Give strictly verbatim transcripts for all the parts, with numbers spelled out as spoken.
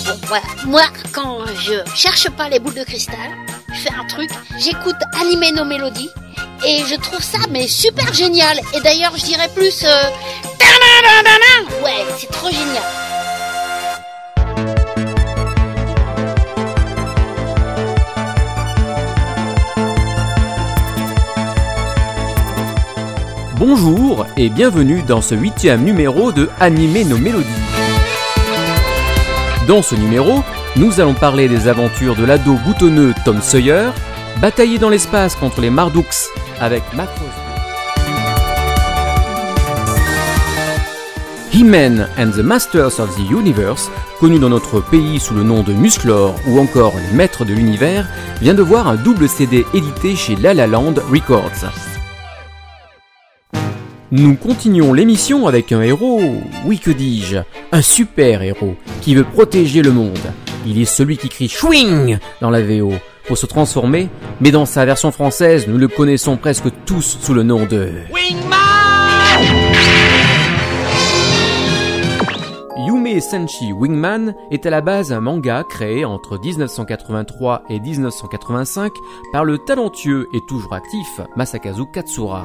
bon, voilà. Moi, quand je cherche pas les boules de cristal, je fais un truc, j'écoute Anime no Melody et je trouve ça mais super génial. Et d'ailleurs, je dirais plus euh... ouais, c'est trop génial. Bonjour et bienvenue dans ce huitième numéro de Anime no Melody. Dans ce numéro, nous allons parler des aventures de l'ado boutonneux Tom Sawyer, batailler dans l'espace contre les Mardukes avec Macross, He-Man and the Masters of the Universe, connu dans notre pays sous le nom de Musclor ou encore les Maîtres de l'Univers, vient de voir un double C D édité chez La La Land Records. Nous continuons l'émission avec un héros, oui que dis-je, un super héros qui veut protéger le monde. Il est celui qui crie Schwing dans la V O pour se transformer, mais dans sa version française, nous le connaissons presque tous sous le nom de Wingman. Yume Senshi Wingman est à la base un manga créé entre dix-neuf cent quatre-vingt-trois et dix-neuf cent quatre-vingt-cinq par le talentueux et toujours actif Masakazu Katsura.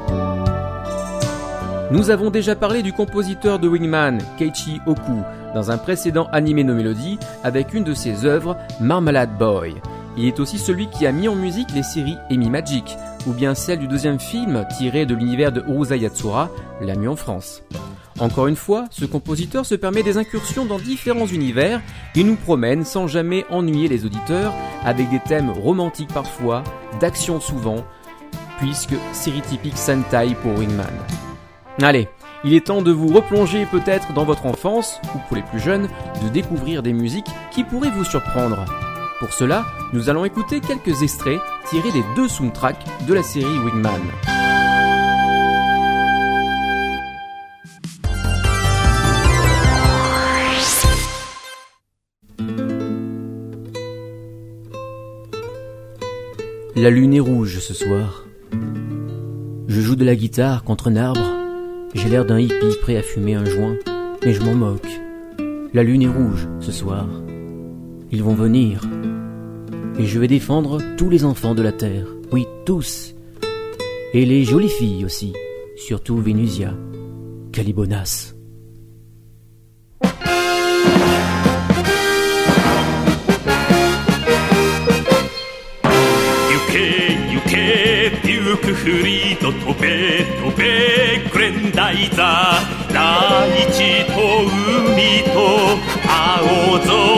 Nous avons déjà parlé du compositeur de Wingman, Keiichi Oku, dans un précédent Anime no Melody avec une de ses œuvres, Marmalade Boy. Il est aussi celui qui a mis en musique les séries Emi Magic, ou bien celle du deuxième film tiré de l'univers de Urusei Yatsura, L'Ami en France. Encore une fois, ce compositeur se permet des incursions dans différents univers et nous promène sans jamais ennuyer les auditeurs avec des thèmes romantiques parfois, d'action souvent, puisque série typique Sentai pour Wingman. Allez, il est temps de vous replonger peut-être dans votre enfance, ou pour les plus jeunes, de découvrir des musiques qui pourraient vous surprendre. Pour cela, nous allons écouter quelques extraits tirés des deux soundtracks de la série Wingman. La lune est rouge ce soir. Je joue de la guitare contre un arbre. J'ai l'air d'un hippie prêt à fumer un joint, mais je m'en moque. La lune est rouge ce soir. Ils vont venir. Et je vais défendre tous les enfants de la terre. Oui, tous. Et les jolies filles aussi. Surtout Vénusia. Calibonas. ゆくふりと飛べ飛べグレンダイザー大地と海と青空